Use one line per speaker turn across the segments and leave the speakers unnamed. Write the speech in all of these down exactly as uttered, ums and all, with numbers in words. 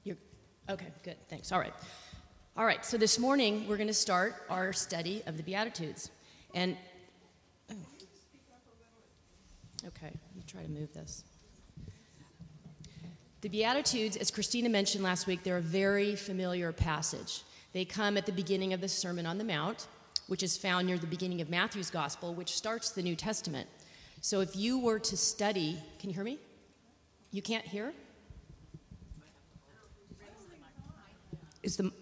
You're, okay, good, thanks. All right. All right, so this morning we're going to start our study of the Beatitudes. And, oh, okay, let me try to move this. The Beatitudes, as Christina mentioned last week, they're a very familiar passage. They come at the beginning of the Sermon on the Mount, which is found near the beginning of Matthew's Gospel, which starts the New Testament. So if you were to study, can you hear me? You can't hear? Is the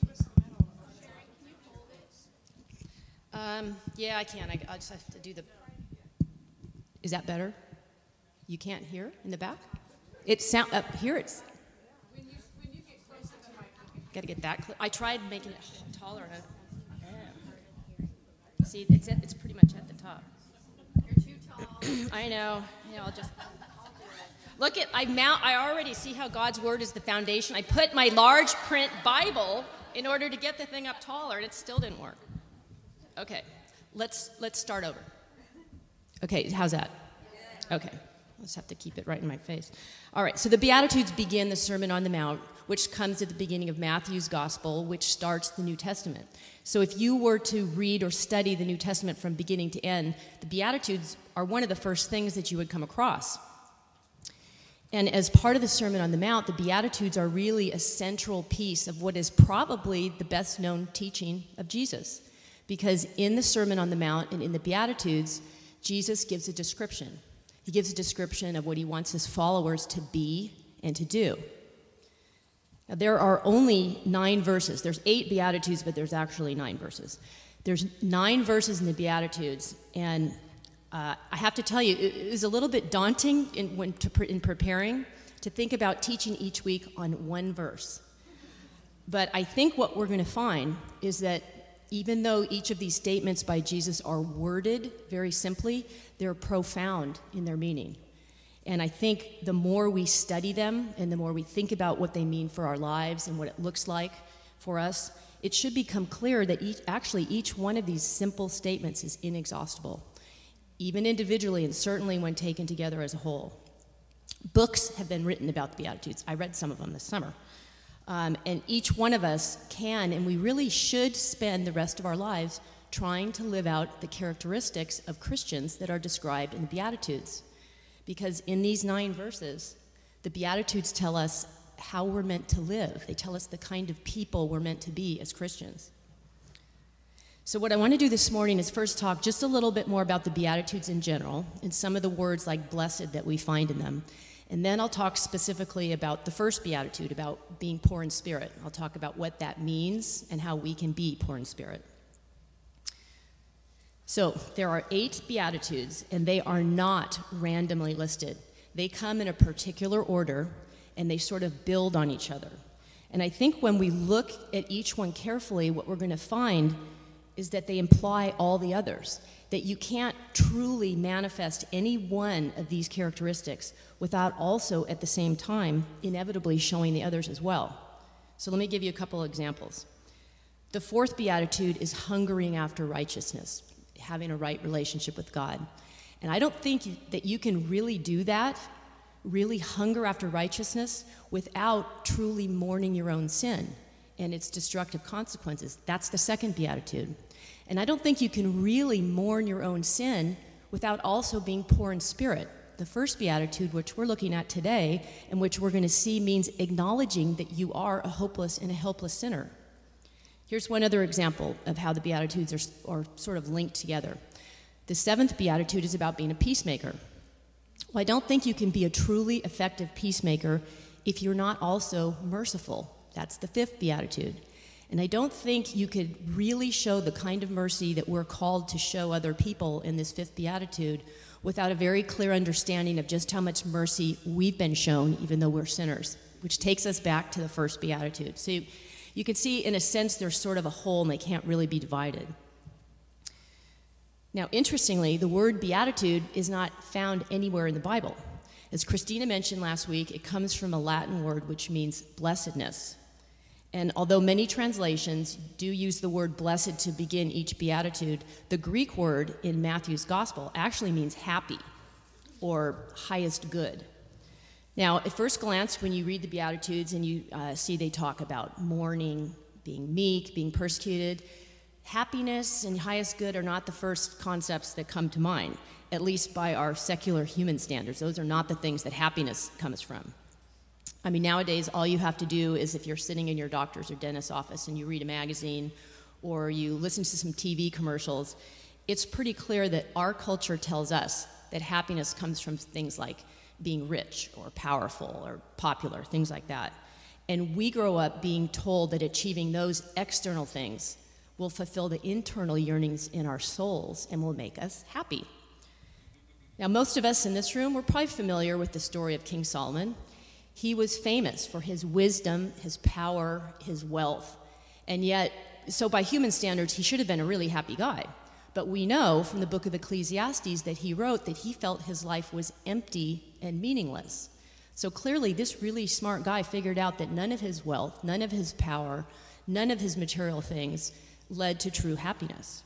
um, yeah, I can. I, I just have to do the. Is that better? You can't hear in the back? It sound up here. It's.
When you when you get close to the mic.
Got to get that. Cl- I tried making it taller. Yeah. See, it's at, it's pretty much at the top.
You're too tall.
I know. Yeah, I'll just. Look at, I mount, I already see how God's Word is the foundation. I put my large print Bible in order to get the thing up taller, and it still didn't work. Okay, let's let's start over. Okay, how's that? Okay, let's have to keep it right in my face. All right, so the Beatitudes begin the Sermon on the Mount, which comes at the beginning of Matthew's Gospel, which starts the New Testament. So if you were to read or study the New Testament from beginning to end, the Beatitudes are one of the first things that you would come across. And as part of the Sermon on the Mount, the Beatitudes are really a central piece of what is probably the best known teaching of Jesus. Because in the Sermon on the Mount and in the Beatitudes, Jesus gives a description. He gives a description of what he wants his followers to be and to do. Now, there are only nine verses. There's eight Beatitudes, but there's actually nine verses. There's nine verses in the Beatitudes, and Uh, I have to tell you, it, it was a little bit daunting in, when to, in preparing to think about teaching each week on one verse. But I think what we're going to find is that even though each of these statements by Jesus are worded very simply, they're profound in their meaning. And I think the more we study them and the more we think about what they mean for our lives and what it looks like for us, it should become clear that each, actually each one of these simple statements is inexhaustible, even individually and certainly when taken together as a whole. Books have been written about the Beatitudes. I read some of them this summer. Um, and each one of us can, and we really should spend the rest of our lives trying to live out the characteristics of Christians that are described in the Beatitudes. Because in these nine verses, the Beatitudes tell us how we're meant to live. They tell us the kind of people we're meant to be as Christians. So what I want to do this morning is first talk just a little bit more about the Beatitudes in general and some of the words like blessed that we find in them. And then I'll talk specifically about the first Beatitude, about being poor in spirit. I'll talk about what that means and how we can be poor in spirit. So there are eight Beatitudes, and they are not randomly listed. They come in a particular order, and they sort of build on each other. And I think when we look at each one carefully, what we're going to find is that they imply all the others, that you can't truly manifest any one of these characteristics without also, at the same time, inevitably showing the others as well. So let me give you a couple of examples. The fourth Beatitude is hungering after righteousness, having a right relationship with God. And I don't think that you can really do that, really hunger after righteousness, without truly mourning your own sin and its destructive consequences. That's the second Beatitude. And I don't think you can really mourn your own sin without also being poor in spirit. The first Beatitude, which we're looking at today, and which we're going to see means acknowledging that you are a hopeless and a helpless sinner. Here's one other example of how the Beatitudes are, are sort of linked together. The seventh Beatitude is about being a peacemaker. Well, I don't think you can be a truly effective peacemaker if you're not also merciful. That's the fifth Beatitude. And I don't think you could really show the kind of mercy that we're called to show other people in this fifth Beatitude without a very clear understanding of just how much mercy we've been shown, even though we're sinners, which takes us back to the first Beatitude. So you, you can see, in a sense, there's sort of a whole, and they can't really be divided. Now, interestingly, the word beatitude is not found anywhere in the Bible. As Christina mentioned last week, it comes from a Latin word which means blessedness. And although many translations do use the word blessed to begin each beatitude, the Greek word in Matthew's gospel actually means happy or highest good. Now, at first glance, when you read the Beatitudes and you uh, see they talk about mourning, being meek, being persecuted, happiness and highest good are not the first concepts that come to mind, at least by our secular human standards. Those are not the things that happiness comes from. I mean, nowadays, all you have to do is if you're sitting in your doctor's or dentist's office and you read a magazine or you listen to some T V commercials, it's pretty clear that our culture tells us that happiness comes from things like being rich or powerful or popular, things like that. And we grow up being told that achieving those external things will fulfill the internal yearnings in our souls and will make us happy. Now, most of us in this room, we're probably familiar with the story of King Solomon. He was famous for his wisdom, his power, his wealth. And yet, so by human standards, he should have been a really happy guy. But we know from the book of Ecclesiastes that he wrote that he felt his life was empty and meaningless. So clearly, this really smart guy figured out that none of his wealth, none of his power, none of his material things led to true happiness.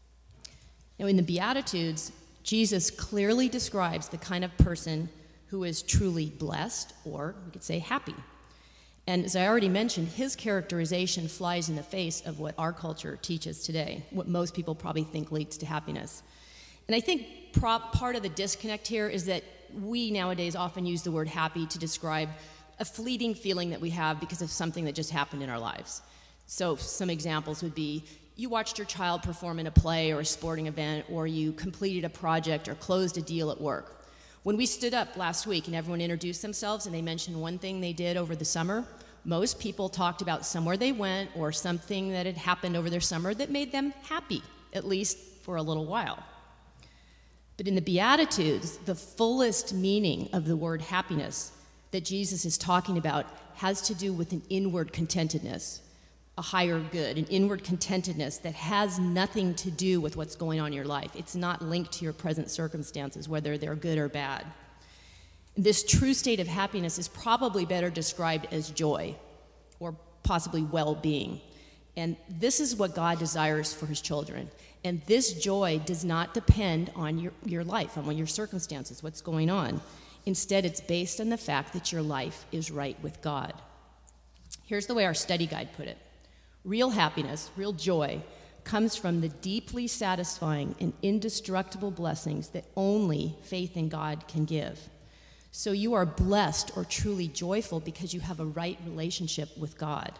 Now, in the Beatitudes, Jesus clearly describes the kind of person who is truly blessed, or we could say happy. And as I already mentioned, his characterization flies in the face of what our culture teaches today, what most people probably think leads to happiness. And I think prop, part of the disconnect here is that we nowadays often use the word happy to describe a fleeting feeling that we have because of something that just happened in our lives. So some examples would be you watched your child perform in a play or a sporting event, or you completed a project or closed a deal at work. When we stood up last week and everyone introduced themselves and they mentioned one thing they did over the summer, most people talked about somewhere they went or something that had happened over their summer that made them happy, at least for a little while. But in the Beatitudes, the fullest meaning of the word happiness that Jesus is talking about has to do with an inward contentedness, a higher good, an inward contentedness that has nothing to do with what's going on in your life. It's not linked to your present circumstances, whether they're good or bad. This true state of happiness is probably better described as joy or possibly well-being. And this is what God desires for his children. And this joy does not depend on your, your life, on your circumstances, what's going on. Instead, it's based on the fact that your life is right with God. Here's the way our study guide put it. Real happiness, real joy, comes from the deeply satisfying and indestructible blessings that only faith in God can give. So you are blessed or truly joyful because you have a right relationship with God.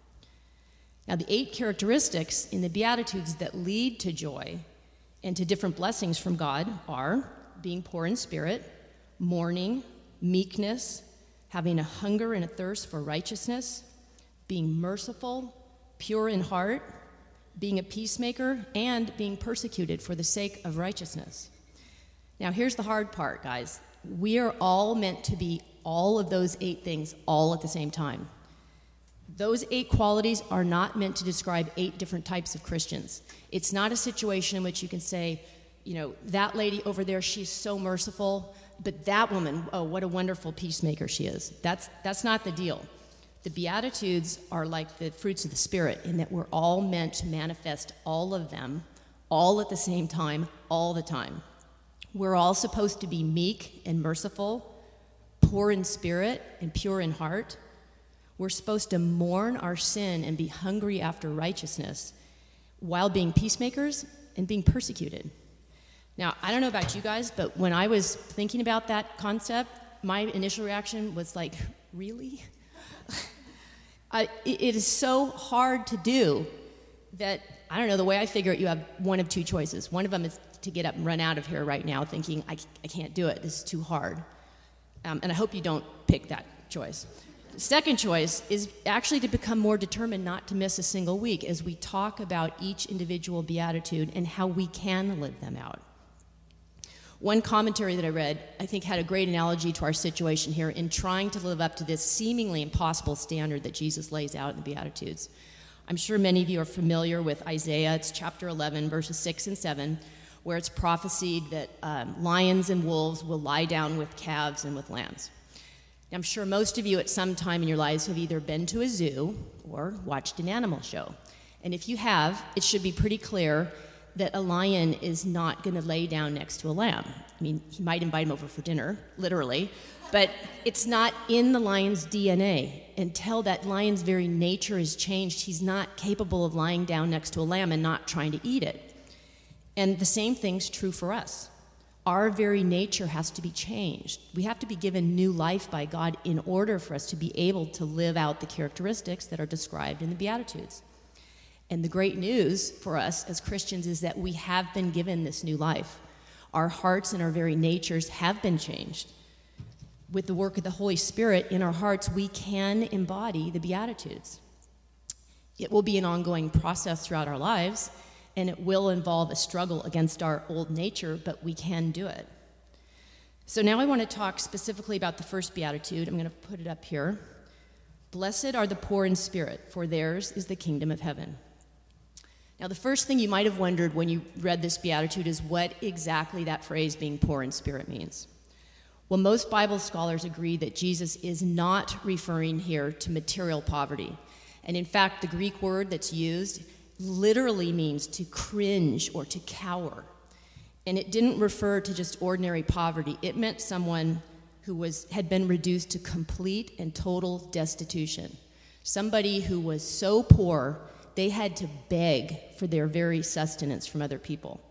Now, the eight characteristics in the Beatitudes that lead to joy and to different blessings from God are being poor in spirit, mourning, meekness, having a hunger and a thirst for righteousness, being merciful, pure in heart, being a peacemaker, and being persecuted for the sake of righteousness. Now, here's the hard part, guys. We are all meant to be all of those eight things all at the same time. Those eight qualities are not meant to describe eight different types of Christians. It's not a situation in which you can say, you know, that lady over there, she's so merciful, but that woman, oh, what a wonderful peacemaker she is. That's, that's not the deal. The Beatitudes are like the fruits of the Spirit in that we're all meant to manifest all of them, all at the same time, all the time. We're all supposed to be meek and merciful, poor in spirit and pure in heart. We're supposed to mourn our sin and be hungry after righteousness while being peacemakers and being persecuted. Now, I don't know about you guys, but when I was thinking about that concept, my initial reaction was like, really? I, it is so hard to do that, I don't know, the way I figure it, you have one of two choices. One of them is to get up and run out of here right now thinking, I, I can't do it, this is too hard. Um, and I hope you don't pick that choice. The second choice is actually to become more determined not to miss a single week as we talk about each individual beatitude and how we can live them out. One commentary that I read, I think, had a great analogy to our situation here in trying to live up to this seemingly impossible standard that Jesus lays out in the Beatitudes. I'm sure many of you are familiar with Isaiah. It's chapter eleven, verses six and seven, where it's prophesied that um, lions and wolves will lie down with calves and with lambs. I'm sure most of you at some time in your lives have either been to a zoo or watched an animal show. And if you have, it should be pretty clear that a lion is not going to lay down next to a lamb. I mean, he might invite him over for dinner, literally, but it's not in the lion's D N A. Until that lion's very nature is changed, he's not capable of lying down next to a lamb and not trying to eat it. And the same thing's true for us. Our very nature has to be changed. We have to be given new life by God in order for us to be able to live out the characteristics that are described in the Beatitudes. And the great news for us as Christians is that we have been given this new life. Our hearts and our very natures have been changed. With the work of the Holy Spirit in our hearts, we can embody the Beatitudes. It will be an ongoing process throughout our lives, and it will involve a struggle against our old nature, but we can do it. So now I want to talk specifically about the first Beatitude. I'm going to put it up here. Blessed are the poor in spirit, for theirs is the kingdom of heaven. Now, the first thing you might have wondered when you read this Beatitude is what exactly that phrase, being poor in spirit, means. Well, most Bible scholars agree that Jesus is not referring here to material poverty. And in fact, the Greek word that's used literally means to cringe or to cower. And it didn't refer to just ordinary poverty. It meant someone who was had been reduced to complete and total destitution. Somebody who was so poor they had to beg for their very sustenance from other people.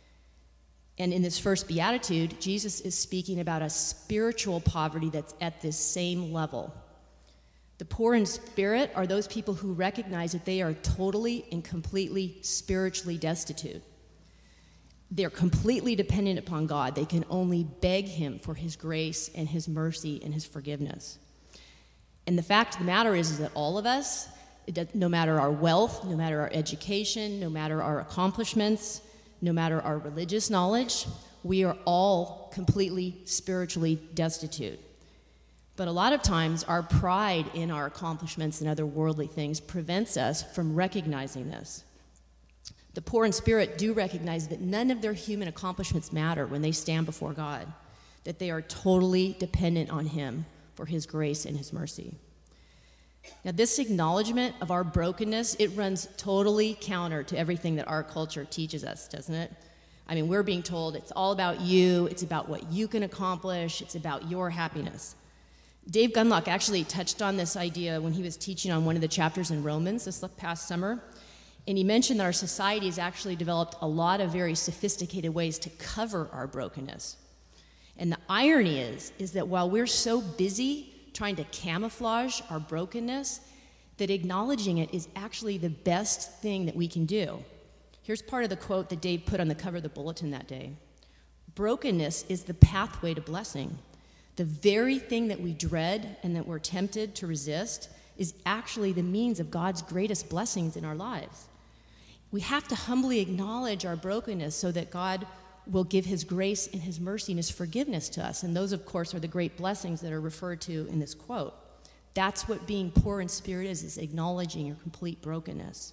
And in this first Beatitude, Jesus is speaking about a spiritual poverty that's at this same level. The poor in spirit are those people who recognize that they are totally and completely spiritually destitute. They're completely dependent upon God. They can only beg him for his grace and his mercy and his forgiveness. And the fact of the matter is, is that all of us, it does, no matter our wealth, no matter our education, no matter our accomplishments, no matter our religious knowledge, we are all completely spiritually destitute. But a lot of times, our pride in our accomplishments and other worldly things prevents us from recognizing this. The poor in spirit do recognize that none of their human accomplishments matter when they stand before God, that they are totally dependent on him for his grace and his mercy. Now, this acknowledgement of our brokenness, it runs totally counter to everything that our culture teaches us, doesn't it? I mean, we're being told it's all about you, it's about what you can accomplish, it's about your happiness. Dave Gunlock actually touched on this idea when he was teaching on one of the chapters in Romans this past summer, and he mentioned that our society has actually developed a lot of very sophisticated ways to cover our brokenness. And the irony is, is that while we're so busy trying to camouflage our brokenness, that acknowledging it is actually the best thing that we can do. Here's part of the quote that Dave put on the cover of the bulletin that day. Brokenness is the pathway to blessing. The very thing that we dread and that we're tempted to resist is actually the means of God's greatest blessings in our lives. We have to humbly acknowledge our brokenness so that God will give his grace and his mercy and his forgiveness to us. And those, of course, are the great blessings that are referred to in this quote. That's what being poor in spirit is, is acknowledging your complete brokenness.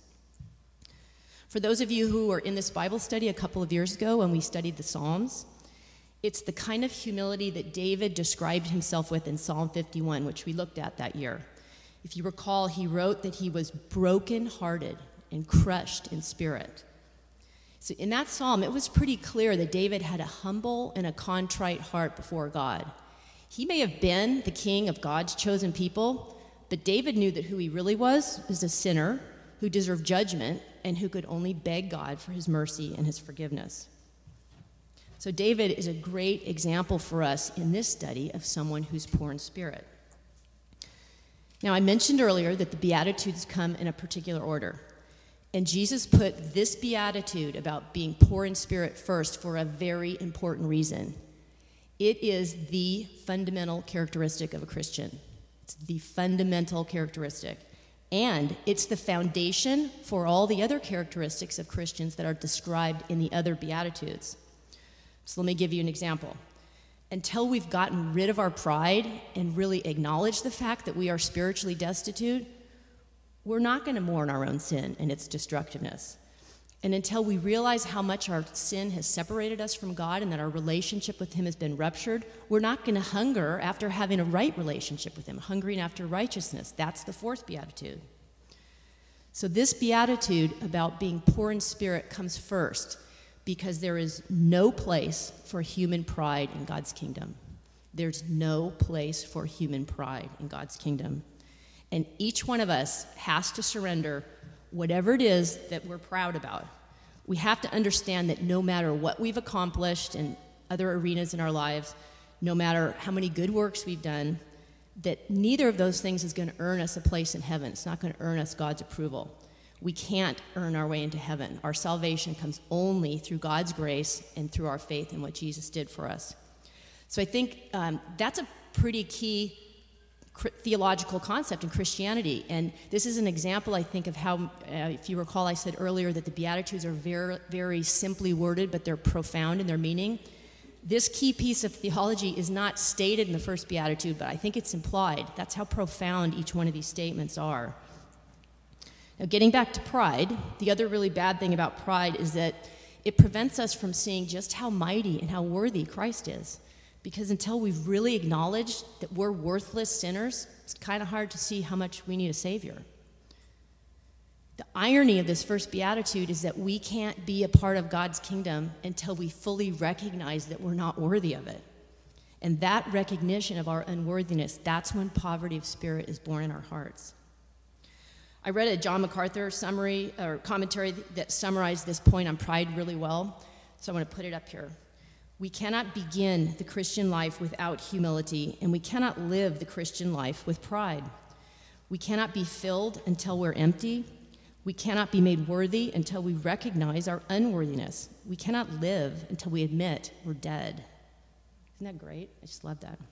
For those of you who were in this Bible study a couple of years ago when we studied the Psalms, it's the kind of humility that David described himself with in Psalm fifty-one, which we looked at that year. If you recall, he wrote that he was brokenhearted and crushed in spirit. So in that psalm, it was pretty clear that David had a humble and a contrite heart before God. He may have been the king of God's chosen people, but David knew that who he really was was a sinner who deserved judgment and who could only beg God for his mercy and his forgiveness. So David is a great example for us in this study of someone who's poor in spirit. Now, I mentioned earlier that the Beatitudes come in a particular order. And Jesus put this beatitude about being poor in spirit first for a very important reason. It is the fundamental characteristic of a Christian. It's the fundamental characteristic. And it's the foundation for all the other characteristics of Christians that are described in the other Beatitudes. So let me give you an example. Until we've gotten rid of our pride and really acknowledged the fact that we are spiritually destitute, we're not going to mourn our own sin and its destructiveness. And until we realize how much our sin has separated us from God and that our relationship with him has been ruptured, we're not going to hunger after having a right relationship with him, hungering after righteousness. That's the fourth beatitude. So this beatitude about being poor in spirit comes first because there is no place for human pride in God's kingdom. There's no place for human pride in God's kingdom. And each one of us has to surrender whatever it is that we're proud about. We have to understand that no matter what we've accomplished in other arenas in our lives, no matter how many good works we've done, that neither of those things is going to earn us a place in heaven. It's not going to earn us God's approval. We can't earn our way into heaven. Our salvation comes only through God's grace and through our faith in what Jesus did for us. So I think um, that's a pretty key cr- theological concept in Christianity. And this is an example, I think, of how, uh, if you recall, I said earlier that the Beatitudes are very, very simply worded, but they're profound in their meaning. This key piece of theology is not stated in the first beatitude, but I think it's implied. That's how profound each one of these statements are. Now, getting back to pride, the other really bad thing about pride is that it prevents us from seeing just how mighty and how worthy Christ is. Because until we've really acknowledged that we're worthless sinners, it's kind of hard to see how much we need a Savior. The irony of this first beatitude is that we can't be a part of God's kingdom until we fully recognize that we're not worthy of it. And that recognition of our unworthiness, that's when poverty of spirit is born in our hearts. I read a John MacArthur summary or commentary that summarized this point on pride really well, so I'm going to put it up here. We cannot begin the Christian life without humility, and we cannot live the Christian life with pride. We cannot be filled until we're empty. We cannot be made worthy until we recognize our unworthiness. We cannot live until we admit we're dead. Isn't that great? I just love that.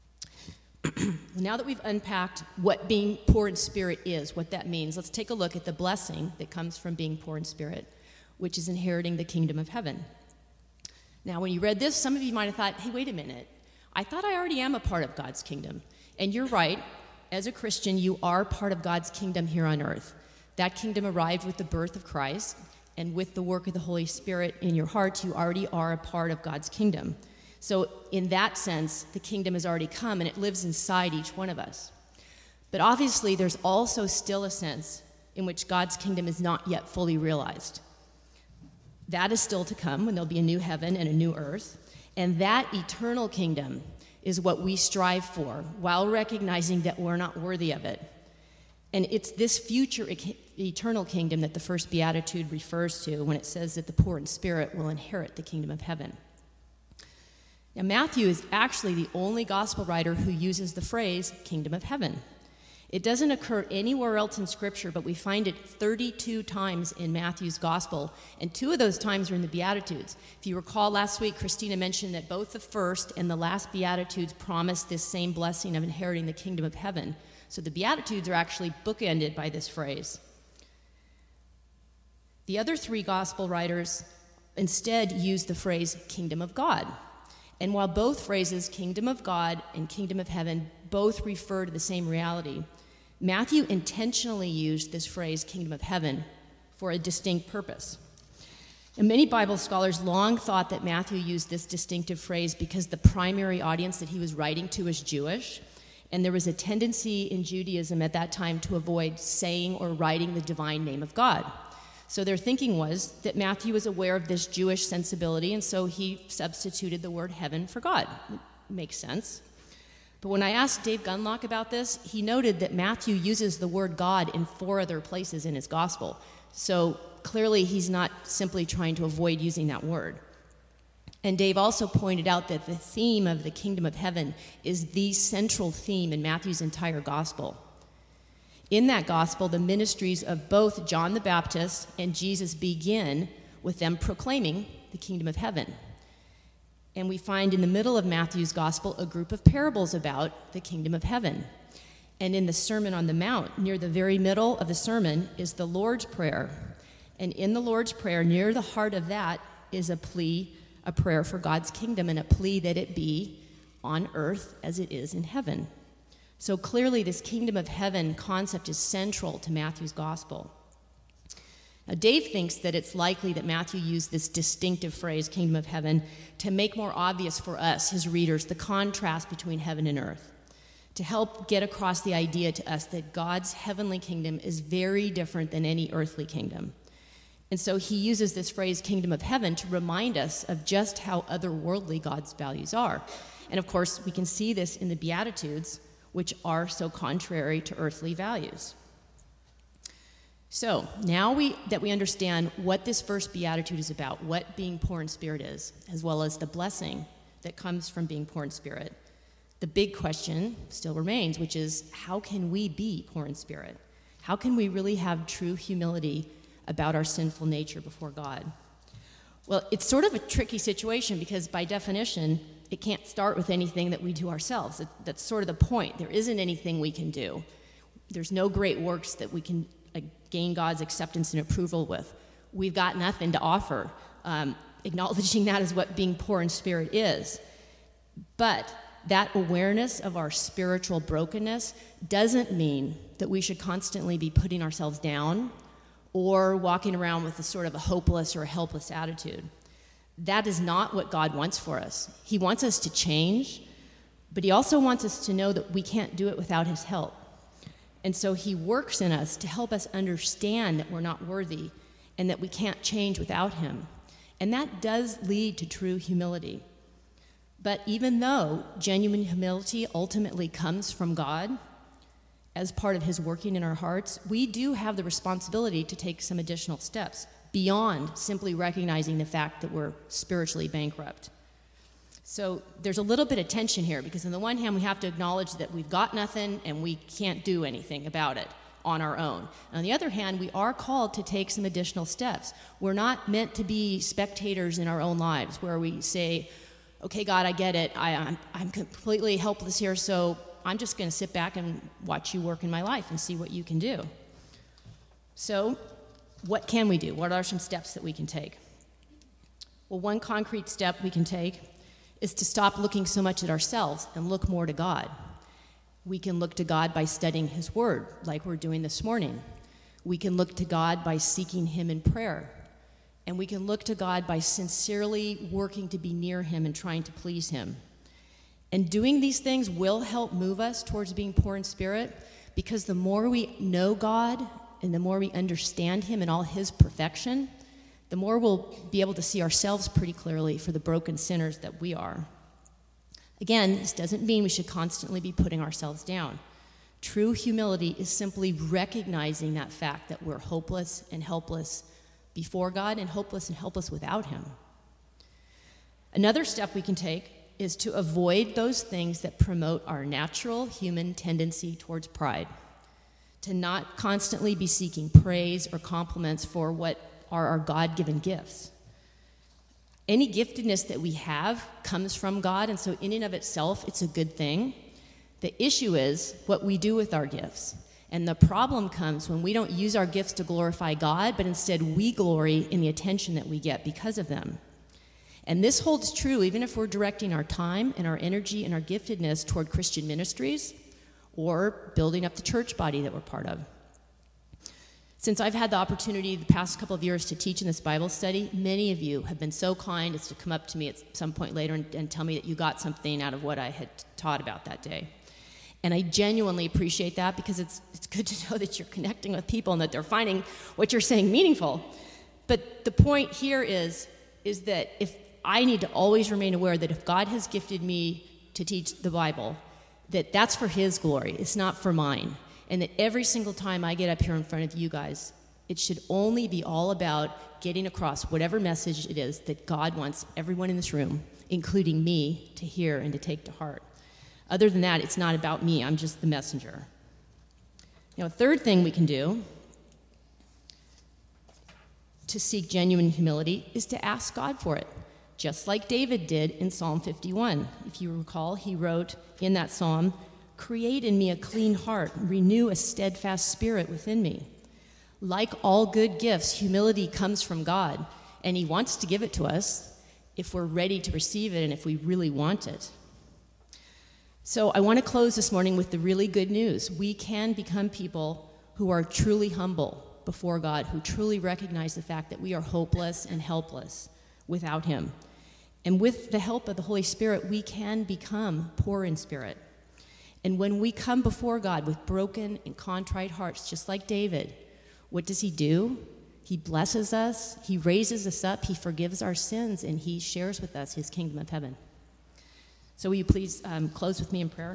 Now that we've unpacked what being poor in spirit is, what that means, let's take a look at the blessing that comes from being poor in spirit, which is inheriting the kingdom of heaven. Now, when you read this, some of you might have thought, hey, wait a minute. I thought I already am a part of God's kingdom. And you're right. As a Christian, you are part of God's kingdom here on earth. That kingdom arrived with the birth of Christ, and with the work of the Holy Spirit in your heart, you already are a part of God's kingdom. So in that sense, the kingdom has already come, and it lives inside each one of us. But obviously, there's also still a sense in which God's kingdom is not yet fully realized. That is still to come, when there'll be a new heaven and a new earth, and that eternal kingdom is what we strive for, while recognizing that we're not worthy of it. And it's this future eternal kingdom that the first beatitude refers to when it says that the poor in spirit will inherit the kingdom of heaven. Now, Matthew is actually the only gospel writer who uses the phrase kingdom of heaven. It doesn't occur anywhere else in Scripture, but we find it thirty-two times in Matthew's gospel, and two of those times are in the Beatitudes. If you recall last week, Christina mentioned that both the first and the last Beatitudes promise this same blessing of inheriting the kingdom of heaven. So the Beatitudes are actually bookended by this phrase. The other three gospel writers instead use the phrase kingdom of God. And while both phrases, kingdom of God and kingdom of heaven, both refer to the same reality, Matthew intentionally used this phrase, kingdom of heaven, for a distinct purpose. And many Bible scholars long thought that Matthew used this distinctive phrase because the primary audience that he was writing to was Jewish, and there was a tendency in Judaism at that time to avoid saying or writing the divine name of God. So their thinking was that Matthew was aware of this Jewish sensibility, and so he substituted the word heaven for God. It makes sense. But when I asked Dave Gunlock about this, he noted that Matthew uses the word God in four other places in his gospel. So clearly he's not simply trying to avoid using that word. And Dave also pointed out that the theme of the kingdom of heaven is the central theme in Matthew's entire gospel. In that gospel, the ministries of both John the Baptist and Jesus begin with them proclaiming the kingdom of heaven. And we find in the middle of Matthew's gospel a group of parables about the kingdom of heaven. And in the Sermon on the Mount, near the very middle of the sermon, is the Lord's Prayer. And in the Lord's Prayer, near the heart of that, is a plea, a prayer for God's kingdom, and a plea that it be on earth as it is in heaven. So clearly, this kingdom of heaven concept is central to Matthew's gospel. Now, Dave thinks that it's likely that Matthew used this distinctive phrase, kingdom of heaven, to make more obvious for us, his readers, the contrast between heaven and earth. to help get across the idea to us that God's heavenly kingdom is very different than any earthly kingdom. And so he uses this phrase, kingdom of heaven, to remind us of just how otherworldly God's values are. And of course, we can see this in the Beatitudes, which are so contrary to earthly values. So now we, that we understand what this first beatitude is about, what being poor in spirit is, as well as the blessing that comes from being poor in spirit, the big question still remains, which is, how can we be poor in spirit? How can we really have true humility about our sinful nature before God? Well, it's sort of a tricky situation because by definition, it can't start with anything that we do ourselves. That's sort of the point. There isn't anything we can do. There's no great works that we can uh, gain God's acceptance and approval with. We've got nothing to offer. Um, acknowledging that is what being poor in spirit is. But that awareness of our spiritual brokenness doesn't mean that we should constantly be putting ourselves down or walking around with a sort of a hopeless or a helpless attitude. That is not what God wants for us. He wants us to change, but he also wants us to know that we can't do it without his help. And so he works in us to help us understand that we're not worthy and that we can't change without him. And that does lead to true humility. But even though genuine humility ultimately comes from God as part of his working in our hearts, we do have the responsibility to take some additional steps beyond simply recognizing the fact that we're spiritually bankrupt. So there's a little bit of tension here because on the one hand, we have to acknowledge that we've got nothing and we can't do anything about it on our own. On the other hand, we are called to take some additional steps. We're not meant to be spectators in our own lives where we say, okay, God, I get it. I, I'm, I'm completely helpless here, so I'm just going to sit back and watch you work in my life and see what you can do. So what can we do? What are some steps that we can take? Well, one concrete step we can take is to stop looking so much at ourselves and look more to God. We can look to God by studying his word, like we're doing this morning. We can look to God by seeking him in prayer. And we can look to God by sincerely working to be near him and trying to please him. And doing these things will help move us towards being poor in spirit, because the more we know God and the more we understand him and all his perfection, the more we'll be able to see ourselves pretty clearly for the broken sinners that we are. Again, this doesn't mean we should constantly be putting ourselves down. True humility is simply recognizing that fact that we're hopeless and helpless before God and hopeless and helpless without him. Another step we can take is to avoid those things that promote our natural human tendency towards pride, to not constantly be seeking praise or compliments for what are our God-given gifts. Any giftedness that we have comes from God, and so in and of itself, it's a good thing. The issue is what we do with our gifts. And the problem comes when we don't use our gifts to glorify God, but instead we glory in the attention that we get because of them. And this holds true even if we're directing our time and our energy and our giftedness toward Christian ministries or building up the church body that we're part of. Since I've had the opportunity the past couple of years to teach in this Bible study, many of you have been so kind as to come up to me at some point later and, and tell me that you got something out of what I had taught about that day. And I genuinely appreciate that, because it's it's good to know that you're connecting with people and that they're finding what you're saying meaningful. But the point here is, is that if I need to always remain aware that if God has gifted me to teach the Bible, that that's for his glory. It's not for mine. And that every single time I get up here in front of you guys, it should only be all about getting across whatever message it is that God wants everyone in this room, including me, to hear and to take to heart. Other than that, it's not about me. I'm just the messenger. Now, a third thing we can do to seek genuine humility is to ask God for it, just like David did in Psalm fifty-one. If you recall, he wrote in that psalm, "Create in me a clean heart, renew a steadfast spirit within me." Like all good gifts, humility comes from God, and he wants to give it to us if we're ready to receive it and if we really want it. So I want to close this morning with the really good news. We can become people who are truly humble before God, who truly recognize the fact that we are hopeless and helpless without him. And with the help of the Holy Spirit, we can become poor in spirit. And when we come before God with broken and contrite hearts, just like David, what does he do? He blesses us, he raises us up, he forgives our sins, and he shares with us his kingdom of heaven. So will you please um, close with me in prayer?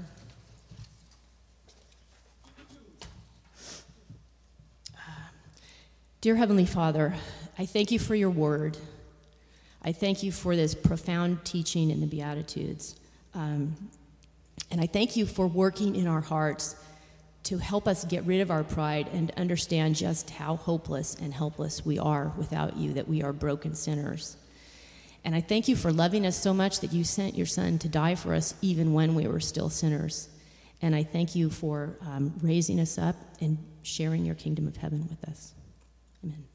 Dear Heavenly Father, I thank you for your word. I thank you for this profound teaching in the Beatitudes. Um, and I thank you for working in our hearts to help us get rid of our pride and understand just how hopeless and helpless we are without you, that we are broken sinners. And I thank you for loving us so much that you sent your Son to die for us even when we were still sinners. And I thank you for um, raising us up and sharing your kingdom of heaven with us. Amen.